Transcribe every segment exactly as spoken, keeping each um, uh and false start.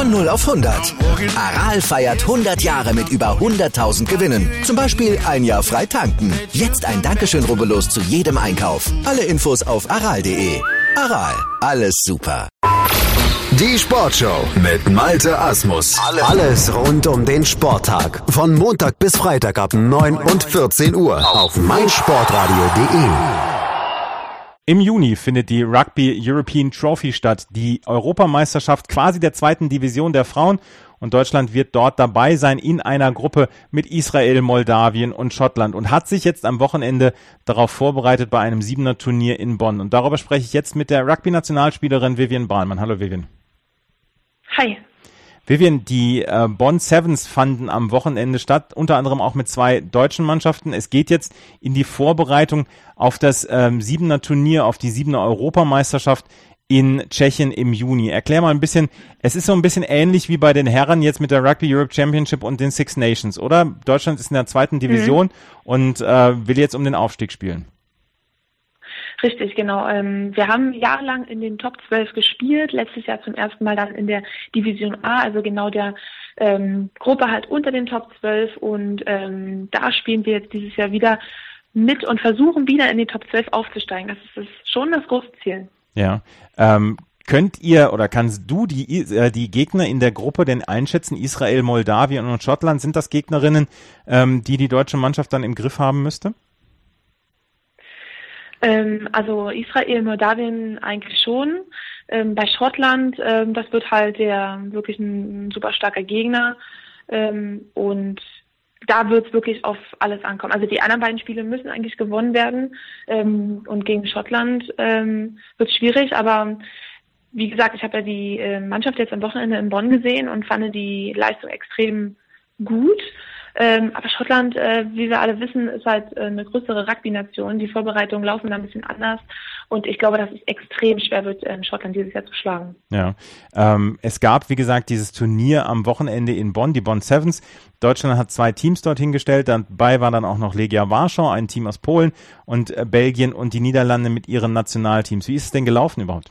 Von null auf hundert. Aral feiert hundert Jahre mit über hunderttausend Gewinnen. Zum Beispiel ein Jahr frei tanken. Jetzt ein Dankeschön, rubbellos zu jedem Einkauf. Alle Infos auf aral punkt de. Aral, alles super. Die Sportshow mit Malte Asmus. Alles rund um den Sporttag. Von Montag bis Freitag ab neun und vierzehn Uhr auf meinsportradio punkt de. Im Juni findet die Rugby European Trophy statt, die Europameisterschaft quasi der zweiten Division der Frauen. Und Deutschland wird dort dabei sein in einer Gruppe mit Israel, Moldawien und Schottland und hat sich jetzt am Wochenende darauf vorbereitet bei einem Siebener-Turnier in Bonn. Und darüber spreche ich jetzt mit der Rugby-Nationalspielerin Vivian Bahlmann. Hallo Vivian. Hi. Vivian, die äh, Bonn Sevens fanden am Wochenende statt, unter anderem auch mit zwei deutschen Mannschaften. Es geht jetzt in die Vorbereitung auf das ähm, Siebener Turnier, auf die Siebener Europameisterschaft in Tschechien im Juni. Erklär mal ein bisschen, es ist so ein bisschen ähnlich wie bei den Herren jetzt mit der Rugby Europe Championship und den Six Nations, oder? Deutschland ist in der zweiten Division mhm. und äh, will jetzt um den Aufstieg spielen. Richtig, genau. Ähm, wir haben jahrelang in den Top zwölf gespielt, letztes Jahr zum ersten Mal dann in der Division A, also genau der ähm, Gruppe halt unter den Top zwölf und ähm, da spielen wir jetzt dieses Jahr wieder mit und versuchen wieder in die Top zwölf aufzusteigen. Das ist, das ist schon das große Ziel. Ja, ähm, könnt ihr oder kannst du die äh, die Gegner in der Gruppe denn einschätzen? Israel, Moldawien und Schottland, sind das Gegnerinnen, ähm, die die deutsche Mannschaft dann im Griff haben müsste? Ähm, also Israel, Moldawien eigentlich schon. Ähm, bei Schottland, ähm, das wird halt der wirklich ein, ein super starker Gegner ähm, und da wird es wirklich auf alles ankommen. Also die anderen beiden Spiele müssen eigentlich gewonnen werden ähm, und gegen Schottland ähm, wird es schwierig, aber wie gesagt, ich habe ja die äh, Mannschaft jetzt am Wochenende in Bonn gesehen und fand die Leistung extrem gut. Ähm, aber Schottland, äh, wie wir alle wissen, ist halt äh, eine größere Rugby-Nation. Die Vorbereitungen laufen da ein bisschen anders und ich glaube, dass es extrem schwer wird, äh, Schottland dieses Jahr zu schlagen. Ja, ähm, es gab, wie gesagt, dieses Turnier am Wochenende in Bonn, die Bonn Sevens. Deutschland hat zwei Teams dorthin gestellt. Dabei war dann auch noch Legia Warschau, ein Team aus Polen und äh, Belgien und die Niederlande mit ihren Nationalteams. Wie ist es denn gelaufen überhaupt?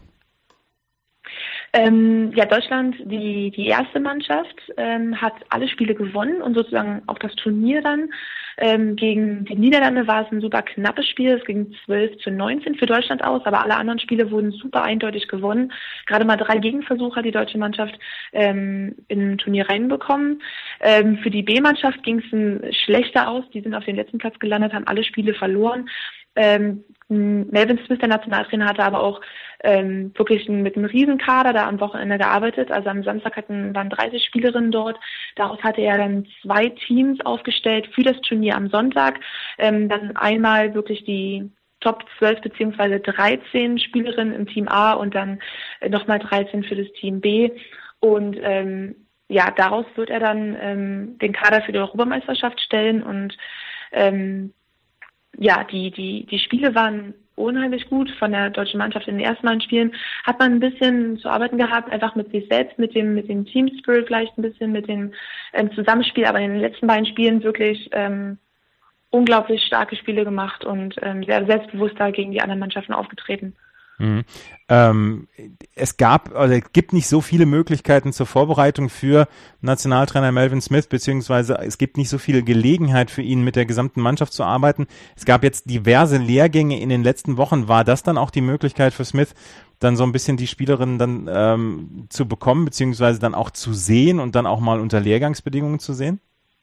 Ähm, ja, Deutschland, die, die erste Mannschaft, ähm, hat alle Spiele gewonnen und sozusagen auch das Turnier dann. Ähm, gegen die Niederlande war es ein super knappes Spiel. Es ging zwölf zu neunzehn für Deutschland aus, aber alle anderen Spiele wurden super eindeutig gewonnen. Gerade mal drei Gegenversuche hat die deutsche Mannschaft ähm, in ein Turnier reinbekommen. Ähm, für die B-Mannschaft ging es schlechter aus. Die sind auf den letzten Platz gelandet, haben alle Spiele verloren. Ähm, Melvin Smith, der Nationaltrainer, hatte aber auch ähm, wirklich mit einem Riesenkader da am Wochenende gearbeitet. Also am Samstag hatten, waren dreißig Spielerinnen dort. Daraus hatte er dann zwei Teams aufgestellt für das Turnier am Sonntag. Ähm, dann einmal wirklich die Top zwölf beziehungsweise dreizehn Spielerinnen im Team A und dann äh, nochmal dreizehn für das Team B. Und ähm, ja, daraus wird er dann ähm, den Kader für die Europameisterschaft stellen und ähm, ja, die, die, die Spiele waren unheimlich gut von der deutschen Mannschaft. In den ersten beiden Spielen hat man ein bisschen zu arbeiten gehabt, einfach mit sich selbst, mit dem, mit dem Team Spirit vielleicht ein bisschen, mit dem ähm, Zusammenspiel, aber in den letzten beiden Spielen wirklich ähm, unglaublich starke Spiele gemacht und ähm, sehr selbstbewusst da gegen die anderen Mannschaften aufgetreten. Mhm. Ähm, es gab, also es gibt nicht so viele Möglichkeiten zur Vorbereitung für Nationaltrainer Melvin Smith, beziehungsweise es gibt nicht so viel Gelegenheit für ihn, mit der gesamten Mannschaft zu arbeiten. Es gab jetzt diverse Lehrgänge in den letzten Wochen. War das dann auch die Möglichkeit für Smith, dann so ein bisschen die Spielerinnen dann ähm, zu bekommen, beziehungsweise dann auch zu sehen und dann auch mal unter Lehrgangsbedingungen zu sehen?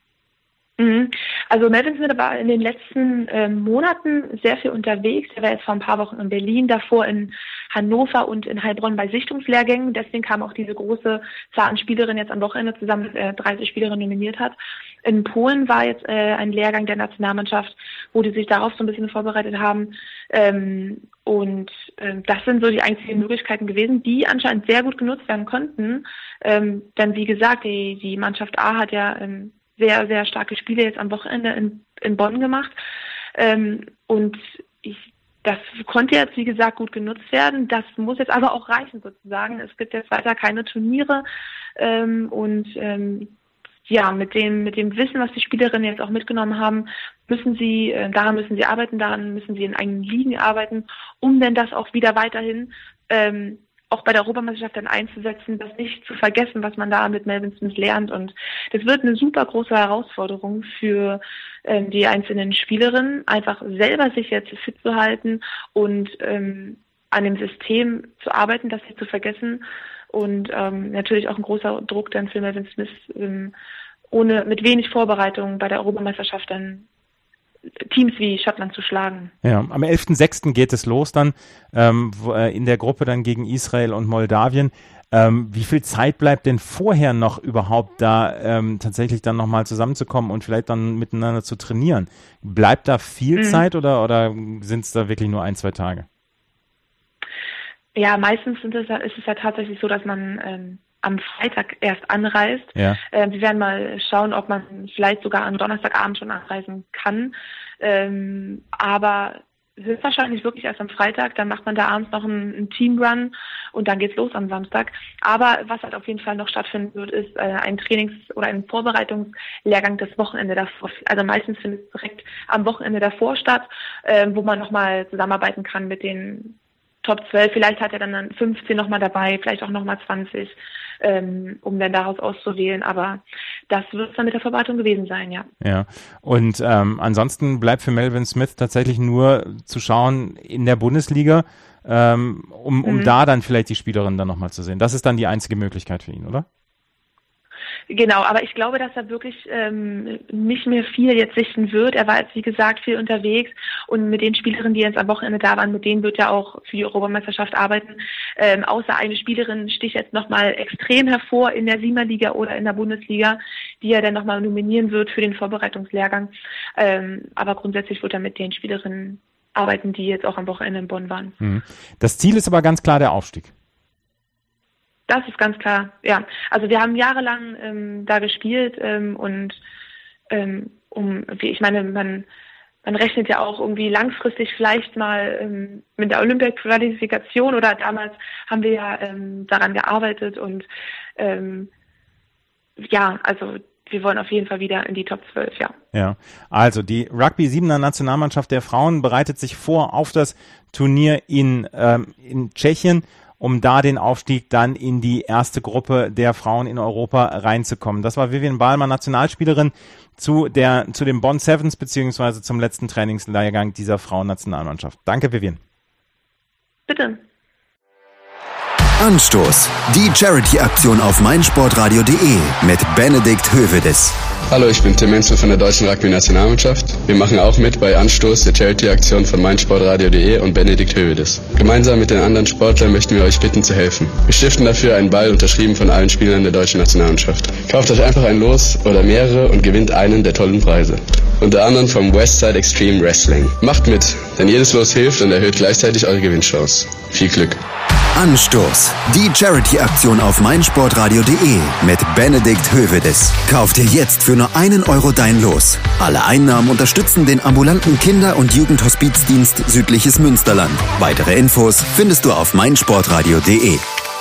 Also Melvin Smith war in den letzten äh, Monaten sehr viel unterwegs. Er war jetzt vor ein paar Wochen in Berlin, davor in Hannover und in Heilbronn bei Sichtungslehrgängen. Deswegen kam auch diese große Zahl an Spielerinnen jetzt am Wochenende zusammen, mit äh, dreißig Spielerinnen nominiert hat. In Polen war jetzt äh, ein Lehrgang der Nationalmannschaft, wo die sich darauf so ein bisschen vorbereitet haben. Ähm, und äh, das sind so die einzigen Möglichkeiten gewesen, die anscheinend sehr gut genutzt werden konnten. Ähm, denn wie gesagt, die, die Mannschaft A hat ja ähm, sehr, sehr starke Spiele jetzt am Wochenende in, in Bonn gemacht. Ähm, und ich, das konnte jetzt, wie gesagt, gut genutzt werden. Das muss jetzt aber auch reichen sozusagen. Es gibt jetzt weiter keine Turniere. Ähm, und ähm, ja, mit dem, mit dem Wissen, was die Spielerinnen jetzt auch mitgenommen haben, müssen sie, äh, daran müssen sie arbeiten, daran müssen sie in eigenen Ligen arbeiten, um denn das auch wieder weiterhin ähm, auch bei der Europameisterschaft dann einzusetzen, das nicht zu vergessen, was man da mit Melvin Smith lernt. Und das wird eine super große Herausforderung für ähm, die einzelnen Spielerinnen, einfach selber sich jetzt fit zu halten und ähm, an dem System zu arbeiten, das nicht zu vergessen. Und ähm, natürlich auch ein großer Druck dann für Melvin Smith, ähm, ohne mit wenig Vorbereitung bei der Europameisterschaft dann Teams wie Schottland zu schlagen. Ja, am elften sechsten geht es los dann ähm, wo, äh, in der Gruppe dann gegen Israel und Moldawien. Ähm, wie viel Zeit bleibt denn vorher noch überhaupt da ähm, tatsächlich dann nochmal zusammenzukommen und vielleicht dann miteinander zu trainieren? Bleibt da viel mhm. Zeit oder, oder sind es da wirklich nur ein, zwei Tage? Ja, meistens sind es, ist es ja tatsächlich so, dass man ähm, am Freitag erst anreist. Ja. Äh, wir werden mal schauen, ob man vielleicht sogar am Donnerstagabend schon anreisen kann. Ähm, aber höchstwahrscheinlich wirklich erst am Freitag. Dann macht man da abends noch einen, einen Teamrun und dann geht's los am Samstag. Aber was halt auf jeden Fall noch stattfinden wird, ist äh, ein Trainings- oder ein Vorbereitungslehrgang das Wochenende davor. Also meistens findet es direkt am Wochenende davor statt, äh, wo man nochmal zusammenarbeiten kann mit den Top zwölf. Vielleicht hat er dann fünfzehn nochmal dabei, vielleicht auch nochmal zwanzig. Ähm, um dann daraus auszuwählen, aber das wird es dann mit der Vorbereitung gewesen sein, ja. Ja, und ähm, ansonsten bleibt für Melvin Smith tatsächlich nur zu schauen in der Bundesliga, ähm, um, um mhm. da dann vielleicht die Spielerin dann nochmal zu sehen. Das ist dann die einzige Möglichkeit für ihn, oder? Genau, aber ich glaube, dass er wirklich ähm, nicht mehr viel jetzt sichten wird. Er war jetzt, wie gesagt, viel unterwegs und mit den Spielerinnen, die jetzt am Wochenende da waren, mit denen wird er auch für die Europameisterschaft arbeiten. Ähm, außer eine Spielerin sticht jetzt nochmal extrem hervor in der Siegerliga oder in der Bundesliga, die er dann nochmal nominieren wird für den Vorbereitungslehrgang. Ähm, aber grundsätzlich wird er mit den Spielerinnen arbeiten, die jetzt auch am Wochenende in Bonn waren. Mhm. Das Ziel ist aber ganz klar der Aufstieg. Das ist ganz klar, ja. Also wir haben jahrelang ähm, da gespielt ähm, und ähm, um, wie ich meine, man man rechnet ja auch irgendwie langfristig vielleicht mal ähm, mit der Olympia-Qualifikation oder damals haben wir ja ähm, daran gearbeitet und ähm, ja, also wir wollen auf jeden Fall wieder in die Top zwölf, ja. Ja, also die Rugby-Siebener Nationalmannschaft der Frauen bereitet sich vor auf das Turnier in ähm, in Tschechien, um da den Aufstieg dann in die erste Gruppe der Frauen in Europa reinzukommen. Das war Vivian Bahlmann, Nationalspielerin zu der zu den Bonn Sevens beziehungsweise zum letzten Trainingslehrgang dieser Frauennationalmannschaft. Danke, Vivian. Bitte. Anstoß. Die Charity-Aktion auf meinsportradio punkt de mit Benedikt Hövedes. Hallo, ich bin Tim Menzel von der deutschen Rugby-Nationalmannschaft. Wir machen auch mit bei Anstoß, der Charity-Aktion von meinsportradio punkt de und Benedikt Hövedes. Gemeinsam mit den anderen Sportlern möchten wir euch bitten zu helfen. Wir stiften dafür einen Ball, unterschrieben von allen Spielern der deutschen Nationalmannschaft. Kauft euch einfach ein Los oder mehrere und gewinnt einen der tollen Preise. Unter anderem vom Westside Extreme Wrestling. Macht mit, denn jedes Los hilft und erhöht gleichzeitig eure Gewinnchance. Viel Glück. Anstoß. Die Charity-Aktion auf meinsportradio punkt de mit Benedikt Hövedes. Kauf dir jetzt für nur einen Euro dein Los. Alle Einnahmen unterstützen den ambulanten Kinder- und Jugendhospizdienst Südliches Münsterland. Weitere Infos findest du auf meinsportradio punkt de.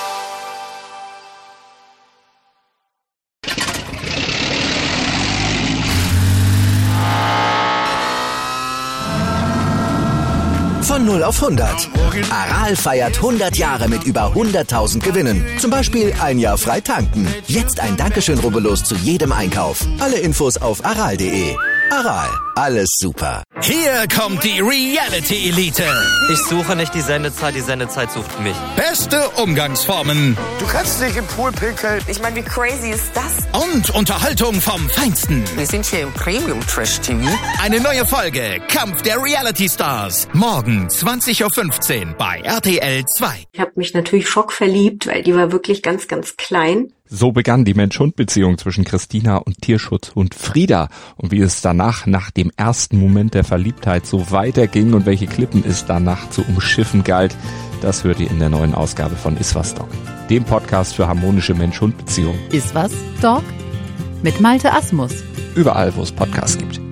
Von null auf hundert. Aral feiert hundert Jahre mit über hunderttausend Gewinnen. Zum Beispiel ein Jahr frei tanken. Jetzt ein Dankeschön, rubbellos zu jedem Einkauf. Alle Infos auf aral punkt de. Aral, alles super. Hier kommt die Reality-Elite. Ich suche nicht die Sendezeit, die Sendezeit sucht mich. Beste Umgangsformen. Du kannst nicht im Pool pinkeln. Ich meine, wie crazy ist das? Und Unterhaltung vom Feinsten. Wir sind hier im Premium-Trash-T V. Eine neue Folge, Kampf der Reality-Stars. Morgen zwanzig Uhr fünfzehn bei R T L zwei. Ich habe mich natürlich schockverliebt, weil die war wirklich ganz, ganz klein. So begann die Mensch-Hund-Beziehung zwischen Christina und Tierschutzhund Frieda. Und wie es danach, nach dem ersten Moment der Verliebtheit, so weiterging und welche Klippen es danach zu umschiffen galt, das hört ihr in der neuen Ausgabe von Iswas Dog, dem Podcast für harmonische Mensch-Hund-Beziehungen. Iswas Dog mit Malte Asmus. Überall, wo es Podcasts gibt.